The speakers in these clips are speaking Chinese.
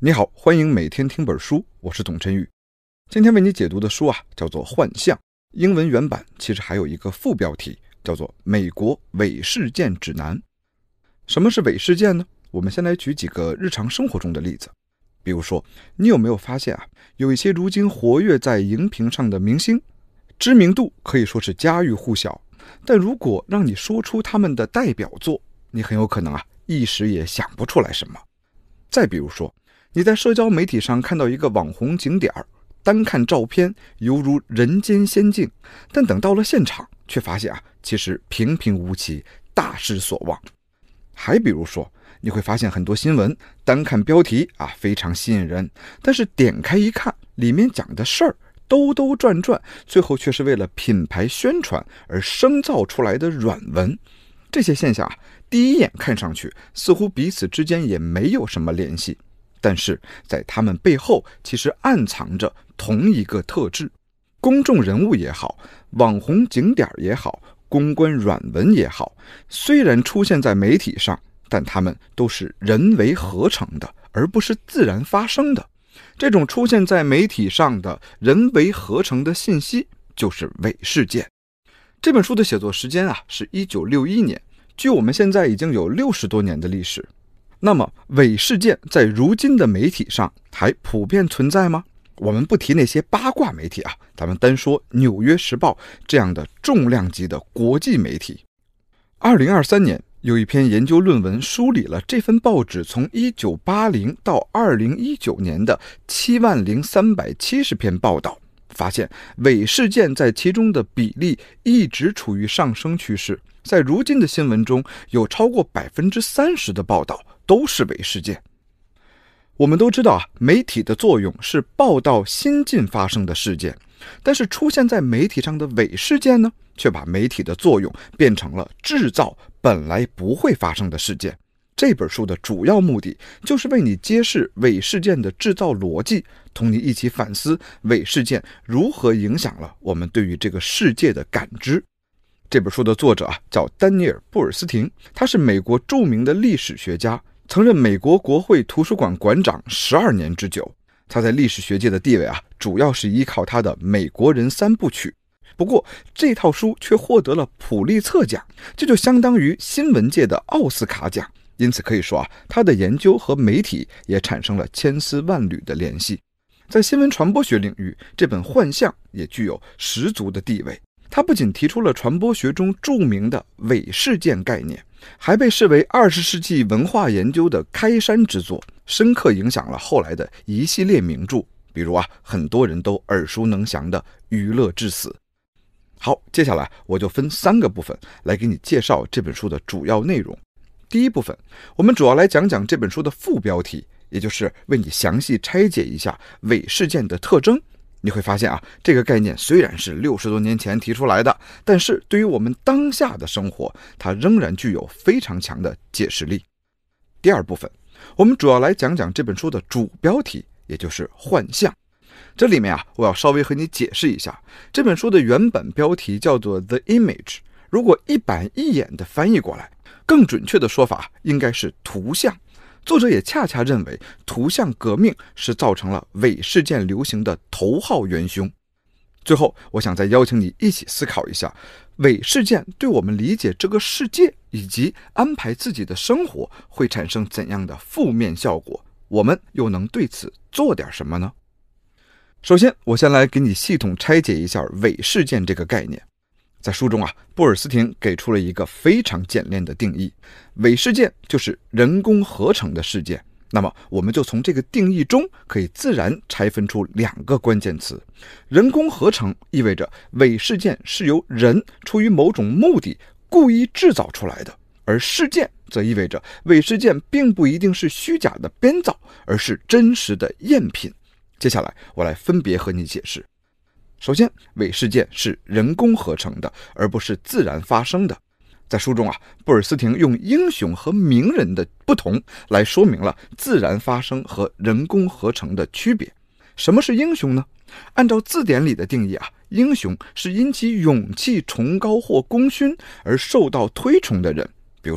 你好，欢迎每天听本书，我是董晨宇。今天为你解读的书叫做《幻象》，英文原版其实还有一个副标题，叫做《美国伪事件指南》。什么是伪事件呢？我们先来举几个日常生活中的例子。比如说，你有没有发现有一些如今活跃在荧屏上的明星，知名度可以说是家喻户晓，但如果让你说出他们的代表作，你很有可能一时也想不出来什么。再比如说，你在社交媒体上看到一个网红景点，单看照片犹如人间仙境，但等到了现场却发现其实平平无奇，大失所望。还比如说，你会发现很多新闻单看标题非常吸引人，但是点开一看，里面讲的事儿兜兜转转，最后却是为了品牌宣传而生造出来的软文。这些现象第一眼看上去似乎彼此之间也没有什么联系，但是在他们背后其实暗藏着同一个特质。公众人物也好，网红景点也好，公关软文也好，虽然出现在媒体上，但他们都是人为合成的，而不是自然发生的。这种出现在媒体上的人为合成的信息就是伪事件。这本书的写作时间是1961年，距我们现在已经有60多年的历史。那么伪事件在如今的媒体上还普遍存在吗？我们不提那些八卦媒体咱们单说《纽约时报》这样的重量级的国际媒体。2023年有一篇研究论文梳理了这份报纸从1980到2019年的70370篇报道，发现伪事件在其中的比例一直处于上升趋势。在如今的新闻中，有超过30%的报道都是伪事件。我们都知道媒体的作用是报道新近发生的事件，但是出现在媒体上的伪事件呢，却把媒体的作用变成了制造本来不会发生的事件。这本书的主要目的就是为你揭示伪事件的制造逻辑，同你一起反思伪事件如何影响了我们对于这个世界的感知。这本书的作者叫丹尼尔·布尔斯廷，他是美国著名的历史学家，曾任美国国会图书馆馆长12年之久。他在历史学界的地位主要是依靠他的《美国人3部曲》。不过这套书却获得了普利策奖，这就相当于新闻界的奥斯卡奖。因此可以说他的研究和媒体也产生了千丝万缕的联系。在新闻传播学领域，这本《幻象》也具有十足的地位。它不仅提出了传播学中著名的伪事件概念，还被视为20世纪文化研究的开山之作，深刻影响了后来的一系列名著，比如很多人都耳熟能详的《娱乐至死》。好，接下来我就分3个部分来给你介绍这本书的主要内容。第一部分，我们主要来讲讲这本书的副标题，也就是为你详细拆解一下伪事件的特征。你会发现这个概念虽然是60多年前提出来的，但是对于我们当下的生活，它仍然具有非常强的解释力。第二部分，我们主要来讲讲这本书的主标题，也就是幻象。这里面我要稍微和你解释一下，这本书的原本标题叫做 The Image， 如果一板一眼的翻译过来，更准确的说法应该是图像。作者也恰恰认为图像革命是造成了伪事件流行的头号元凶。最后我想再邀请你一起思考一下，伪事件对我们理解这个世界以及安排自己的生活会产生怎样的负面效果，我们又能对此做点什么呢？首先我先来给你系统拆解一下伪事件这个概念。在书中布尔斯廷给出了一个非常简练的定义，伪事件就是人工合成的事件。那么我们就从这个定义中可以自然拆分出2个关键词。人工合成意味着伪事件是由人出于某种目的故意制造出来的，而事件则意味着伪事件并不一定是虚假的编造，而是真实的赝品。接下来我来分别和你解释。首先，伪事件是人工合成的，而不是自然发生的。在书中布尔斯廷用英雄和名人的不同来说明了自然发生和人工合成的区别。什么是英雄呢？按照字典里的定义英雄是因其勇气崇高或功勋而受到推崇的人，比如说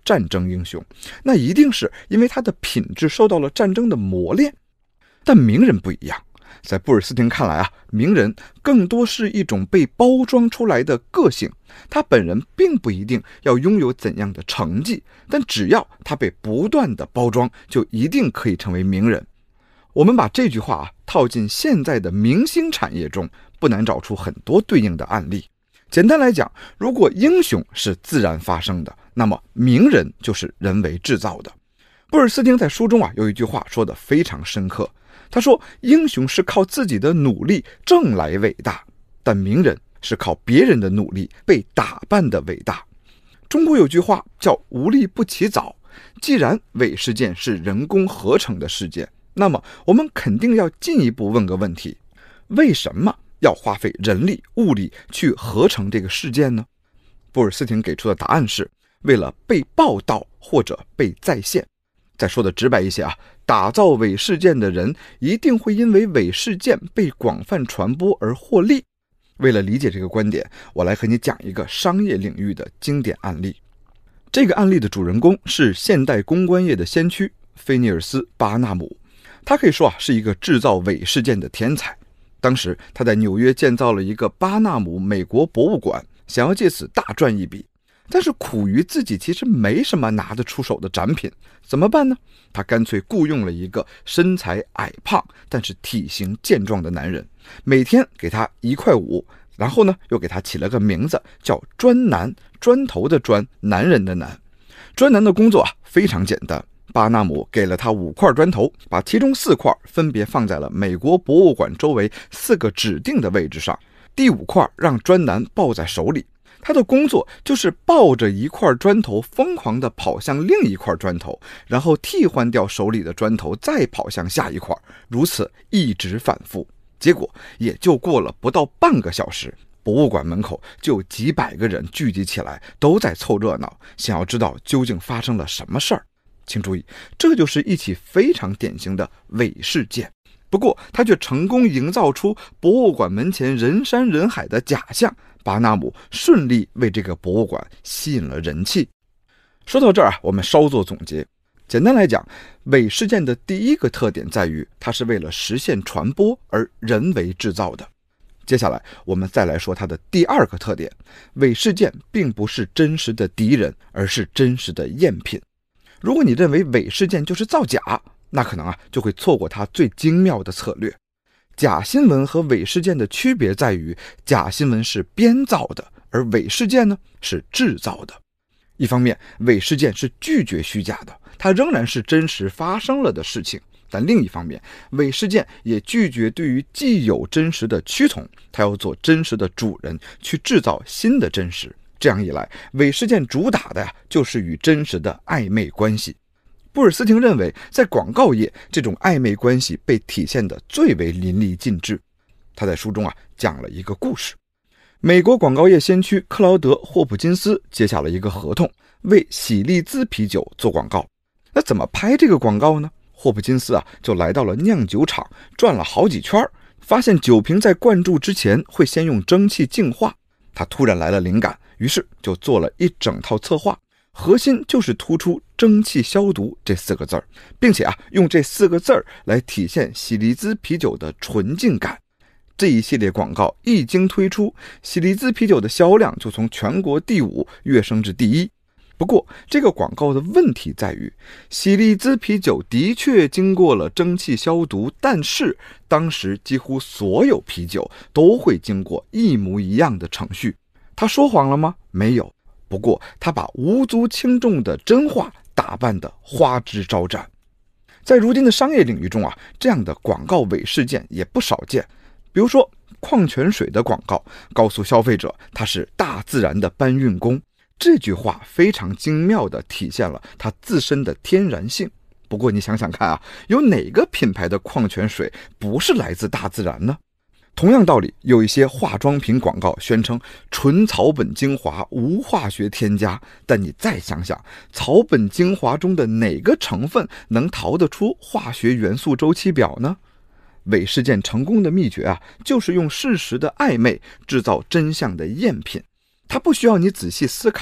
战争英雄，那一定是因为他的品质受到了战争的磨练。但名人不一样，在布尔斯汀看来啊，名人更多是一种被包装出来的个性，他本人并不一定要拥有怎样的成绩，但只要他被不断的包装，就一定可以成为名人。我们把这句话套进现在的明星产业中，不难找出很多对应的案例。简单来讲，如果英雄是自然发生的，那么名人就是人为制造的。布尔斯汀在书中有一句话说得非常深刻，他说英雄是靠自己的努力挣来伟大，但名人是靠别人的努力被打扮的伟大。中国有句话叫无利不起早，既然伪事件是人工合成的事件，那么我们肯定要进一步问个问题，为什么要花费人力物力去合成这个事件呢？布尔斯汀给出的答案是为了被报道或者被再现。再说的直白一些打造伪事件的人一定会因为伪事件被广泛传播而获利。为了理解这个观点，我来和你讲一个商业领域的经典案例。这个案例的主人公是现代公关业的先驱菲尼尔斯·巴纳姆，他可以说是一个制造伪事件的天才。当时他在纽约建造了一个巴纳姆美国博物馆，想要借此大赚一笔，但是苦于自己其实没什么拿得出手的展品，怎么办呢？他干脆雇佣了一个身材矮胖但是体型健壮的男人，每天给他1.5块，然后呢又给他起了个名字叫砖男，砖头的砖，男人的男。砖男的工作非常简单，巴纳姆给了他5块砖头，把其中4块分别放在了美国博物馆周围4个指定的位置上，第5块让砖男抱在手里，他的工作就是抱着1块砖头疯狂地跑向另1块砖头，然后替换掉手里的砖头，再跑向下1块，如此一直反复。结果也就过了不到半个小时，博物馆门口就有几百个人聚集起来，都在凑热闹，想要知道究竟发生了什么事儿。请注意，这就是一起非常典型的伪事件。不过他却成功营造出博物馆门前人山人海的假象，巴纳姆顺利为这个博物馆吸引了人气。说到这儿我们稍作总结。简单来讲，伪事件的第一个特点在于它是为了实现传播而人为制造的。接下来我们再来说它的第二个特点，伪事件并不是真实的敌人，而是真实的赝品。如果你认为伪事件就是造假，那可能就会错过它最精妙的策略。假新闻和伪事件的区别在于，假新闻是编造的，而伪事件呢是制造的。一方面，伪事件是拒绝虚假的，它仍然是真实发生了的事情，但另一方面，伪事件也拒绝对于既有真实的屈从，它要做真实的主人，去制造新的真实。这样一来，伪事件主打的就是与真实的暧昧关系。布尔斯汀认为，在广告业，这种暧昧关系被体现得最为淋漓尽致。他在书中讲了一个故事。美国广告业先驱克劳德·霍普金斯接下了一个合同，为喜力兹啤酒做广告。那怎么拍这个广告呢？霍普金斯就来到了酿酒厂，转了好几圈，发现酒瓶在灌注之前会先用蒸汽净化。他突然来了灵感，于是就做了一整套策划，核心就是突出蒸汽消毒这4个字，并且用这4个字来体现喜力兹啤酒的纯净感。这一系列广告一经推出，喜力兹啤酒的销量就从全国第5跃升至第1。不过这个广告的问题在于，喜力兹啤酒的确经过了蒸汽消毒，但是当时几乎所有啤酒都会经过一模一样的程序。他说谎了吗？没有。不过他把无足轻重的真话打扮得花枝招展。在如今的商业领域中这样的广告伪事件也不少见。比如说矿泉水的广告，告诉消费者它是大自然的搬运工，这句话非常精妙地体现了它自身的天然性。不过你想想看有哪个品牌的矿泉水不是来自大自然呢？同样道理，有一些化妆品广告宣称纯草本精华，无化学添加，但你再想想，草本精华中的哪个成分能逃得出化学元素周期表呢？伪事件成功的秘诀就是用事实的暧昧制造真相的赝品。它不需要你仔细思考，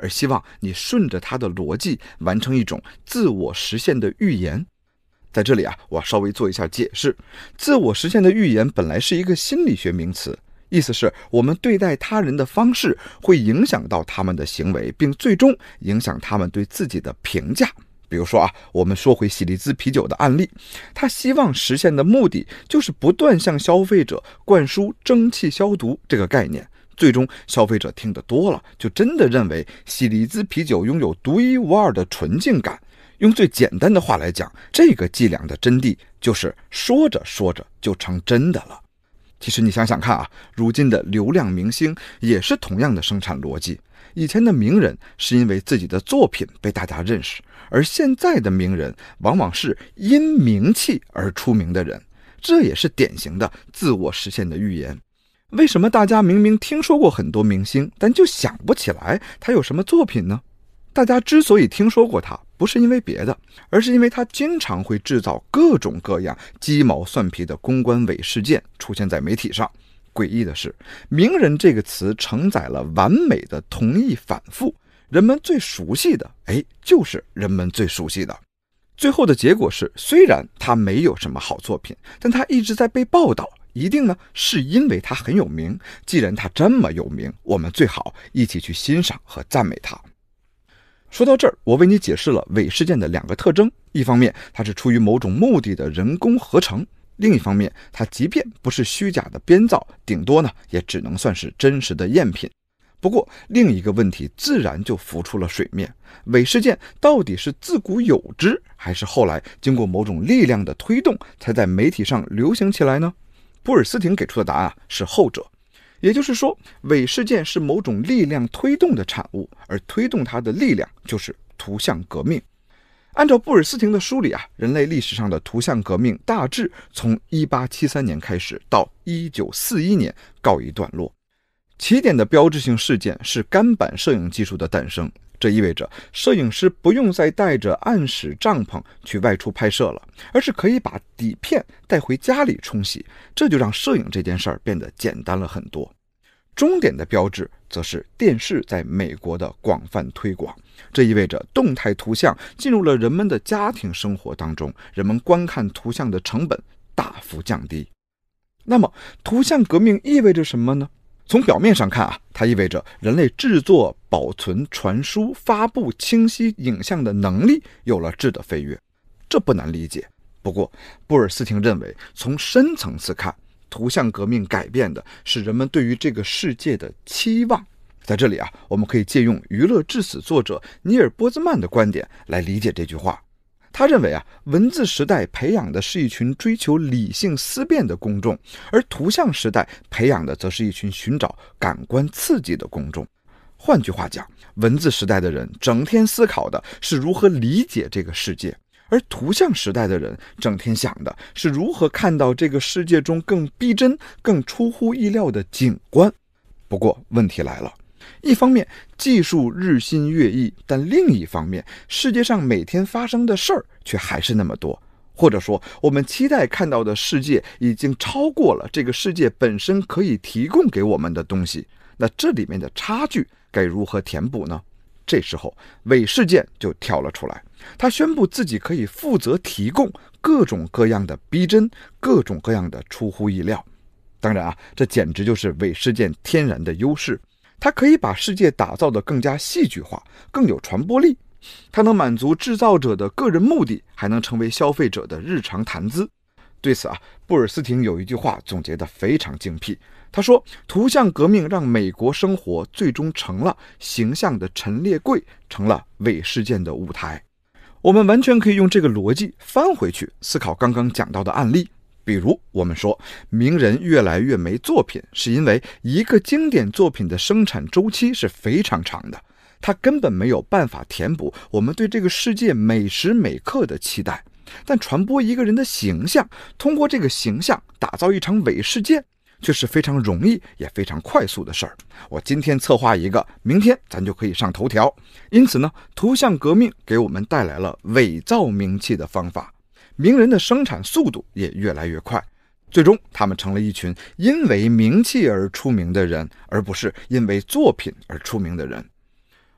而希望你顺着他的逻辑完成一种自我实现的预言。在这里啊，我稍微做一下解释。自我实现的预言本来是一个心理学名词，意思是我们对待他人的方式会影响到他们的行为，并最终影响他们对自己的评价。比如说啊，我们说回喜力滋啤酒的案例，他希望实现的目的就是不断向消费者灌输蒸汽消毒这个概念，最终消费者听得多了，就真的认为喜力滋啤酒拥有独一无二的纯净感。用最简单的话来讲，这个伎俩的真谛就是说着说着就成真的了。其实你想想看啊，如今的流量明星也是同样的生产逻辑。以前的名人是因为自己的作品被大家认识，而现在的名人往往是因名气而出名的人，这也是典型的自我实现的预言。为什么大家明明听说过很多明星，但就想不起来他有什么作品呢？大家之所以听说过他，不是因为别的，而是因为他经常会制造各种各样鸡毛蒜皮的公关伪事件出现在媒体上。诡异的是，名人这个词承载了完美的同义反复，人们最熟悉的，就是人们最熟悉的。最后的结果是，虽然他没有什么好作品，但他一直在被报道，一定呢是因为他很有名。既然他这么有名，我们最好一起去欣赏和赞美他。说到这儿，我为你解释了伪事件的两个特征，一方面它是出于某种目的的人工合成，另一方面它即便不是虚假的编造，顶多呢也只能算是真实的赝品。不过另一个问题自然就浮出了水面，伪事件到底是自古有之，还是后来经过某种力量的推动才在媒体上流行起来呢？布尔斯廷给出的答案是后者。也就是说，伪事件是某种力量推动的产物，而推动它的力量就是图像革命。按照布尔斯廷的梳理啊，人类历史上的图像革命大致从1873年开始，到1941年告一段落。起点的标志性事件是干板摄影技术的诞生，这意味着摄影师不用再带着暗室帐篷去外出拍摄了，而是可以把底片带回家里冲洗，这就让摄影这件事儿变得简单了很多。终点的标志则是电视在美国的广泛推广，这意味着动态图像进入了人们的家庭生活当中，人们观看图像的成本大幅降低。那么图像革命意味着什么呢？从表面上看啊，它意味着人类制作、保存、传输、发布清晰影像的能力有了质的飞跃，这不难理解。不过布尔斯廷认为，从深层次看，图像革命改变的是人们对于这个世界的期望。在这里啊，我们可以借用《娱乐至死》作者尼尔·波兹曼的观点来理解这句话。他认为啊，文字时代培养的是一群追求理性思辨的公众，而图像时代培养的则是一群寻找感官刺激的公众。换句话讲，文字时代的人整天思考的是如何理解这个世界，而图像时代的人整天想的是如何看到这个世界中更逼真、更出乎意料的景观。不过问题来了，一方面技术日新月异，但另一方面世界上每天发生的事儿却还是那么多，或者说我们期待看到的世界已经超过了这个世界本身可以提供给我们的东西。那这里面的差距该如何填补呢？这时候伪事件就跳了出来，他宣布自己可以负责提供各种各样的逼真，各种各样的出乎意料。当然啊，这简直就是伪事件天然的优势，它可以把世界打造得更加戏剧化，更有传播力。它能满足制造者的个人目的，还能成为消费者的日常谈资。对此啊，布尔斯廷有一句话总结得非常精辟，他说，图像革命让美国生活最终成了形象的陈列柜，成了伪事件的舞台。我们完全可以用这个逻辑翻回去思考刚刚讲到的案例。比如我们说名人越来越没作品，是因为一个经典作品的生产周期是非常长的，它根本没有办法填补我们对这个世界每时每刻的期待。但传播一个人的形象，通过这个形象打造一场伪事件，却是非常容易也非常快速的事儿。我今天策划一个，明天咱就可以上头条。因此呢，图像革命给我们带来了伪造名气的方法，名人的生产速度也越来越快，最终他们成了一群因为名气而出名的人，而不是因为作品而出名的人。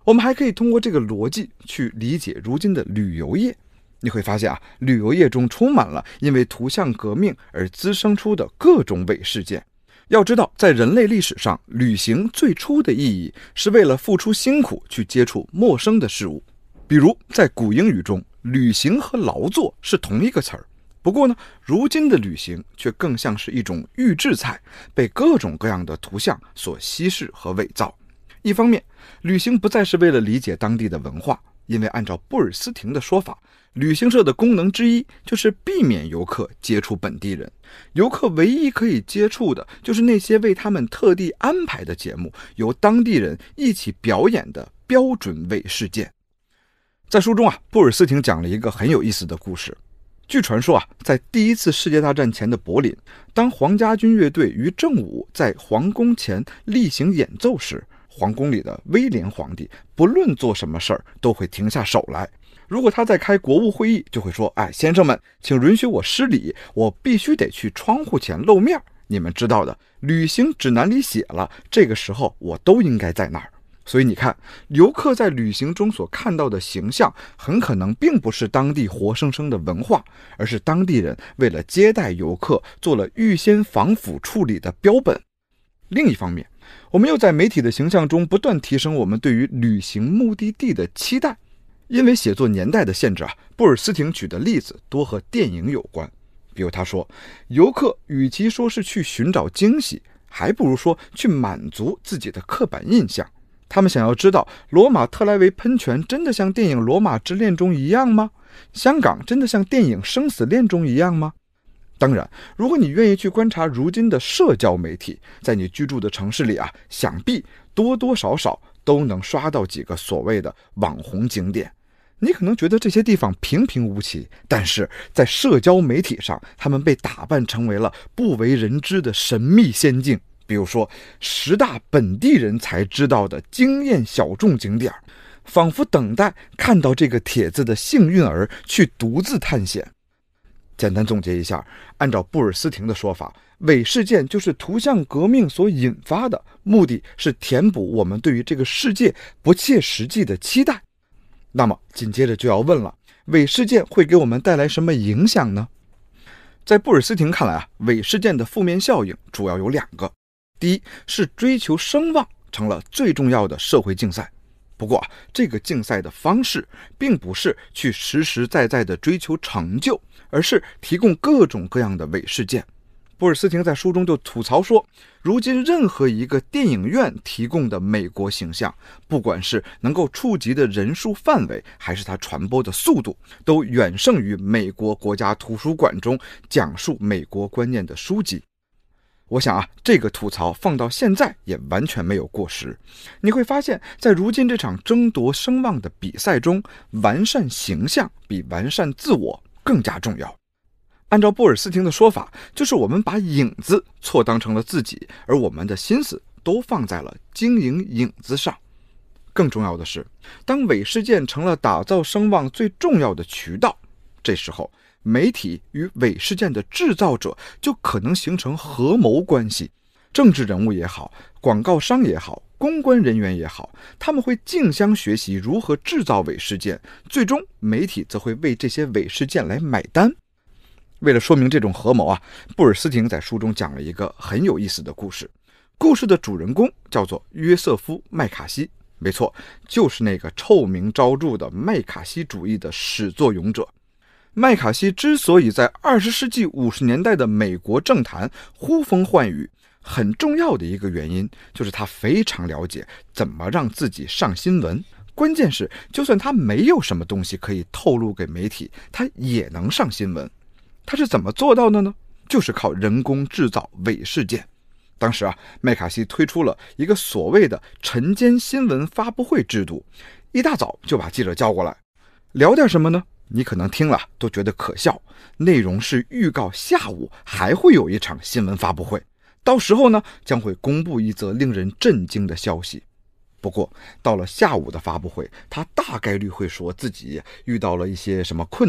我们还可以通过这个逻辑去理解如今的旅游业。你会发现啊，旅游业中充满了因为图像革命而滋生出的各种伪事件。要知道，在人类历史上，旅行最初的意义是为了付出辛苦去接触陌生的事物。比如在古英语中，旅行和劳作是同一个词儿。不过呢，如今的旅行却更像是一种预制菜，被各种各样的图像所稀释和伪造。一方面，旅行不再是为了理解当地的文化，因为按照布尔斯廷的说法，旅行社的功能之一就是避免游客接触本地人。游客唯一可以接触的就是那些为他们特地安排的节目，由当地人一起表演的标准伪事件。在书中啊，布尔斯廷讲了一个很有意思的故事。据传说啊，在第一次世界大战前的柏林，当皇家军乐队于正午在皇宫前例行演奏时，皇宫里的威廉皇帝不论做什么事儿都会停下手来。如果他在开国务会议，就会说：先生们，请允许我失礼，我必须得去窗户前露面。你们知道的，旅行指南里写了，这个时候我都应该在那儿。所以你看，游客在旅行中所看到的形象，很可能并不是当地活生生的文化，而是当地人为了接待游客做了预先防腐处理的标本。另一方面，我们又在媒体的形象中不断提升我们对于旅行目的地的期待。因为写作年代的限制啊，布尔斯廷举的例子多和电影有关。比如他说，游客与其说是去寻找惊喜，还不如说去满足自己的刻板印象。他们想要知道，罗马特莱维喷泉真的像电影《罗马之恋》中一样吗？香港真的像电影《生死恋》中一样吗？当然，如果你愿意去观察如今的社交媒体，在你居住的城市里啊，想必多多少少都能刷到几个所谓的网红景点。你可能觉得这些地方平平无奇，但是在社交媒体上，他们被打扮成为了不为人知的神秘仙境。比如说10大本地人才知道的惊艳小众景点，仿佛等待看到这个帖子的幸运儿去独自探险。简单总结一下，按照布尔斯廷的说法，伪事件就是图像革命所引发的，目的是填补我们对于这个世界不切实际的期待。那么紧接着就要问了，伪事件会给我们带来什么影响呢？在布尔斯廷看来啊，伪事件的负面效应主要有2个。第一是追求声望成了最重要的社会竞赛。不过这个竞赛的方式并不是去实实在在的追求成就，而是提供各种各样的伪事件。布尔斯廷在书中就吐槽说，如今任何一个电影院提供的美国形象，不管是能够触及的人数范围，还是它传播的速度，都远胜于美国国家图书馆中讲述美国观念的书籍。我想啊，这个吐槽放到现在也完全没有过时。你会发现，在如今这场争夺声望的比赛中，完善形象比完善自我更加重要。按照布尔斯廷的说法，就是我们把影子错当成了自己，而我们的心思都放在了经营影子上。更重要的是，当伪事件成了打造声望最重要的渠道，这时候媒体与伪事件的制造者就可能形成合谋关系。政治人物也好，广告商也好，公关人员也好，他们会竞相学习如何制造伪事件，最终媒体则会为这些伪事件来买单。为了说明这种合谋啊，布尔斯廷在书中讲了一个很有意思的故事。故事的主人公叫做约瑟夫·麦卡锡，没错，就是那个臭名昭著的麦卡锡主义的始作俑者。麦卡锡之所以在20世纪50年代的美国政坛呼风唤雨，很重要的一个原因就是他非常了解怎么让自己上新闻。关键是，就算他没有什么东西可以透露给媒体，他也能上新闻。他是怎么做到的呢？就是靠人工制造伪事件。当时啊，麦卡锡推出了一个所谓的晨间新闻发布会制度，一大早就把记者叫过来，聊点什么呢？你可能听了都觉得可笑，内容是预告下午还会有一场新闻发布会，到时候呢，将会公布一则令人震惊的消息。不过到了下午的发布会，他大概率会说自己遇到了一些什么困难，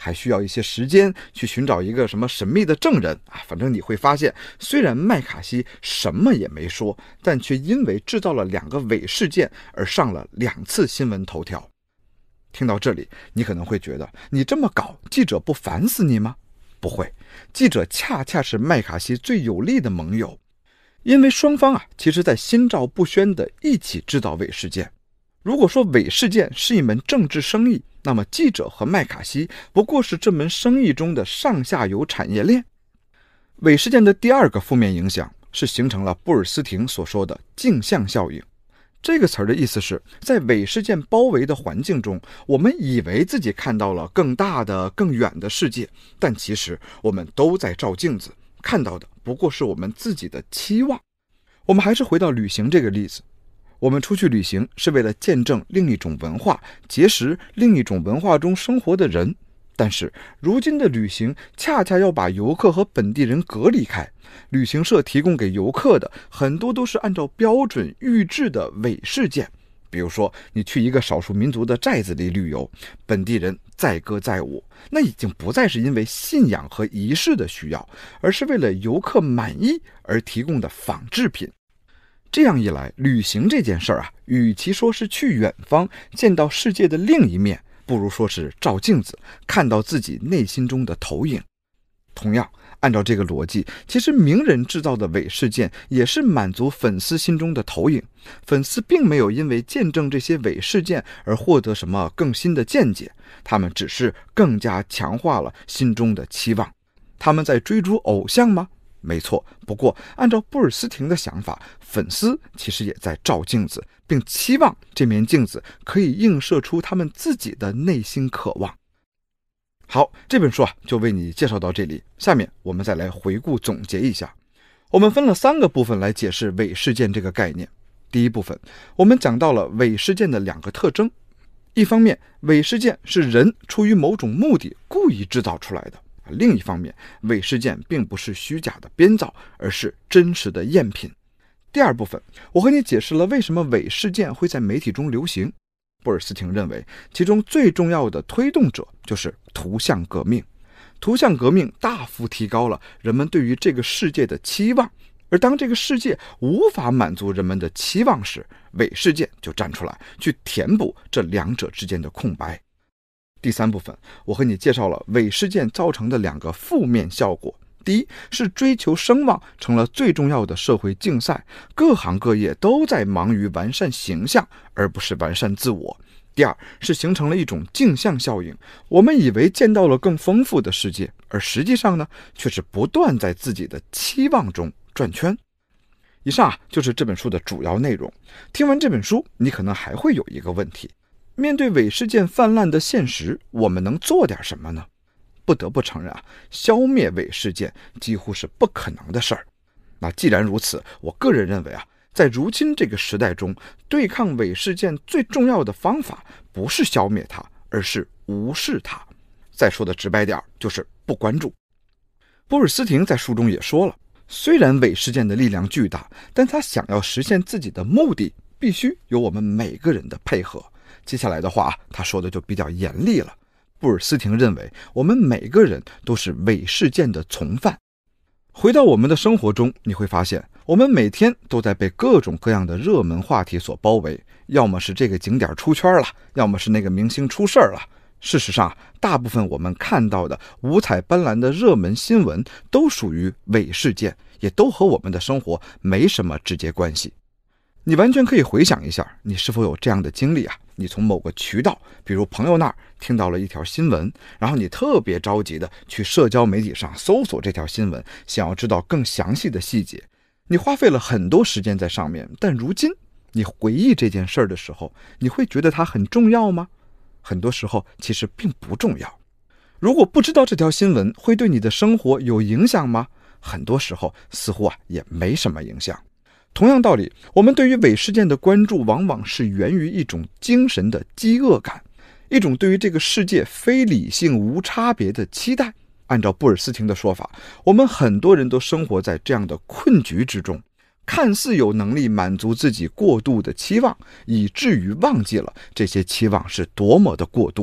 还需要一些时间去寻找一个什么神秘的证人啊。反正你会发现，虽然麦卡锡什么也没说，但却因为制造了2个伪事件而上了2次新闻头条。听到这里，你可能会觉得，你这么搞，记者不烦死你吗？不会，记者恰恰是麦卡锡最有力的盟友，因为双方其实在心照不宣的一起制造伪事件。如果说伪事件是一门政治生意，那么记者和麦卡锡不过是这门生意中的上下游产业链。伪事件的第2个负面影响是形成了布尔斯廷所说的镜像效应。这个词儿的意思是，在伪事件包围的环境中，我们以为自己看到了更大的、更远的世界，但其实我们都在照镜子，看到的不过是我们自己的期望。我们还是回到旅行这个例子，我们出去旅行是为了见证另一种文化，结识另一种文化中生活的人。但是如今的旅行恰恰要把游客和本地人隔离开，旅行社提供给游客的很多都是按照标准预制的伪事件。比如说，你去一个少数民族的寨子里旅游，本地人载歌载舞，那已经不再是因为信仰和仪式的需要，而是为了游客满意而提供的仿制品。这样一来，旅行这件事儿与其说是去远方见到世界的另一面，不如说是照镜子看到自己内心中的投影。同样，按照这个逻辑，其实名人制造的伪事件也是满足粉丝心中的投影。粉丝并没有因为见证这些伪事件而获得什么更新的见解，他们只是更加强化了心中的期望。他们在追逐偶像吗？没错，不过按照布尔斯廷的想法，粉丝其实也在照镜子，并期望这面镜子可以映射出他们自己的内心渴望。好，这本书就为你介绍到这里，下面我们再来回顾总结一下。我们分了3个部分来解释伪事件这个概念。第一部分，我们讲到了伪事件的2个特征。一方面，伪事件是人出于某种目的故意制造出来的；另一方面，伪事件并不是虚假的编造，而是真实的赝品。第2部分，我和你解释了为什么伪事件会在媒体中流行。布尔斯廷认为，其中最重要的推动者就是图像革命。图像革命大幅提高了人们对于这个世界的期望，而当这个世界无法满足人们的期望时，伪事件就站出来，去填补这2者之间的空白。第3部分，我和你介绍了伪事件造成的2个负面效果。第一，是追求声望成了最重要的社会竞赛，各行各业都在忙于完善形象，而不是完善自我。第2，是形成了一种镜像效应，我们以为见到了更丰富的世界，而实际上呢，却是不断在自己的期望中转圈。以上就是这本书的主要内容。听完这本书，你可能还会有一个问题：面对伪事件泛滥的现实，我们能做点什么呢？不得不承认消灭伪事件几乎是不可能的事儿。那既然如此，我个人认为在如今这个时代中，对抗伪事件最重要的方法不是消灭它，而是无视它。再说的直白点，就是不关注。波尔斯廷在书中也说了，虽然伪事件的力量巨大，但他想要实现自己的目的，必须有我们每个人的配合。接下来的话，他说的就比较严厉了。布尔斯廷认为，我们每个人都是伪事件的从犯。回到我们的生活中，你会发现，我们每天都在被各种各样的热门话题所包围，要么是这个景点出圈了，要么是那个明星出事了。事实上，大部分我们看到的五彩斑斓的热门新闻都属于伪事件，也都和我们的生活没什么直接关系。你完全可以回想一下，你是否有这样的经历你从某个渠道，比如朋友那儿听到了一条新闻，然后你特别着急的去社交媒体上搜索这条新闻，想要知道更详细的细节。你花费了很多时间在上面，但如今你回忆这件事儿的时候，你会觉得它很重要吗？很多时候其实并不重要。如果不知道这条新闻会对你的生活有影响吗？很多时候似乎也没什么影响。同样道理，我们对于伪事件的关注往往是源于一种精神的饥饿感，一种对于这个世界非理性无差别的期待。按照布尔斯廷的说法，我们很多人都生活在这样的困局之中，看似有能力满足自己过度的期望，以至于忘记了这些期望是多么的过度。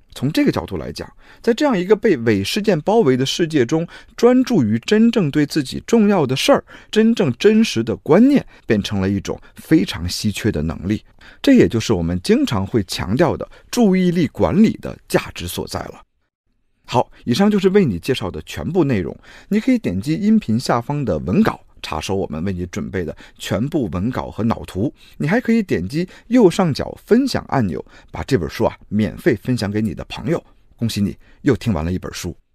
从这个角度来讲，在这样一个被伪事件包围的世界中，专注于真正对自己重要的事儿，真正真实的观念，变成了一种非常稀缺的能力。这也就是我们经常会强调的注意力管理的价值所在了。好，以上就是为你介绍的全部内容。你可以点击音频下方的文稿，查收我们为你准备的全部文稿和脑图。你还可以点击右上角分享按钮，把这本书免费分享给你的朋友。恭喜你又听完了一本书。